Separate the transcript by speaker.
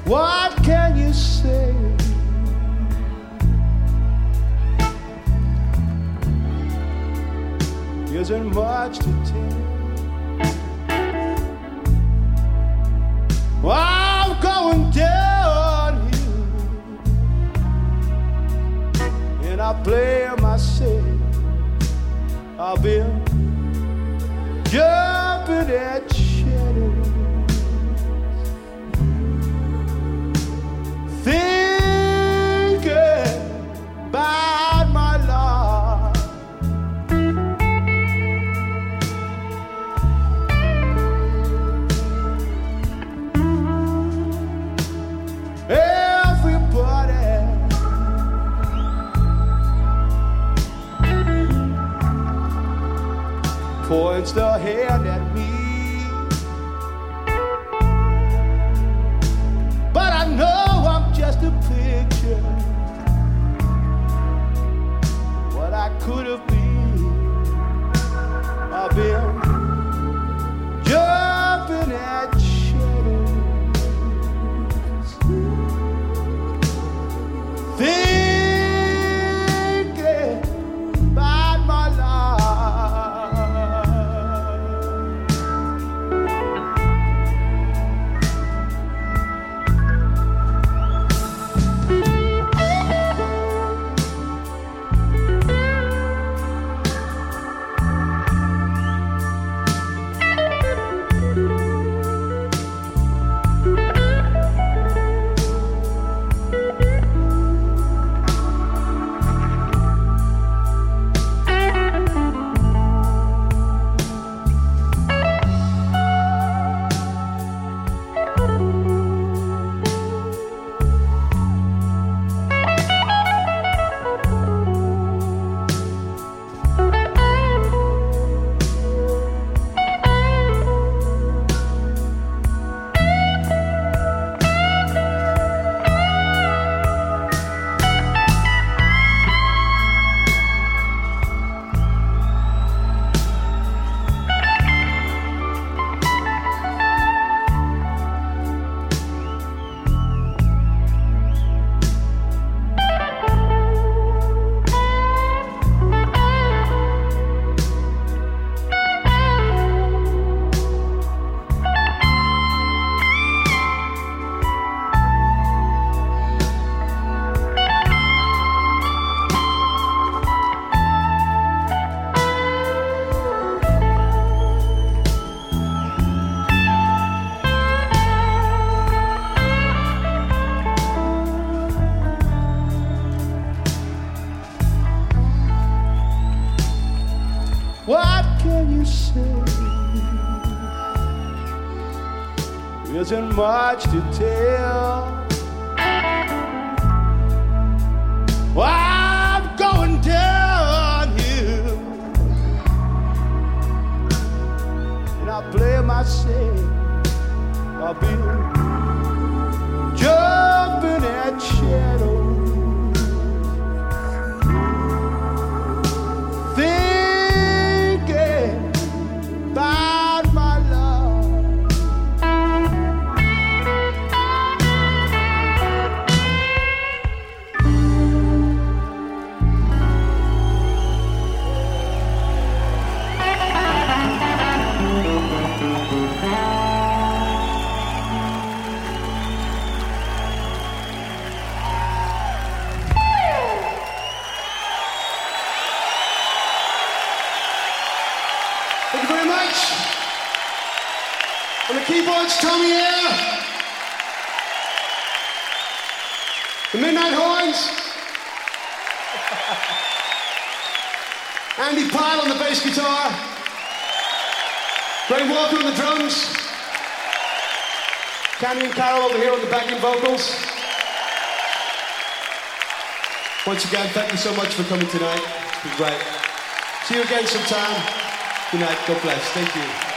Speaker 1: What can you say? Isn't much to tell. I'm going downhill, and I play myself. I've been jumping at shadows, thinking about my life. Everybody points their hand at me, but I know I'm just a picture, what I could have been. I've been jumping at shadows, thinking about my What can you say? Isn't much to tell. I'm going downhill, and I play myself. I've been jumping at shadows, about my love. Thank you very much. On the keyboards, Tommy Air. The Midnight Horns. Andy Pyle on the bass guitar. Ray Walker on the drums. Canyon Carroll over here on the backing vocals. Once again, thank you so much for coming tonight. It's been great. See you again sometime. Good night. God bless. Thank you.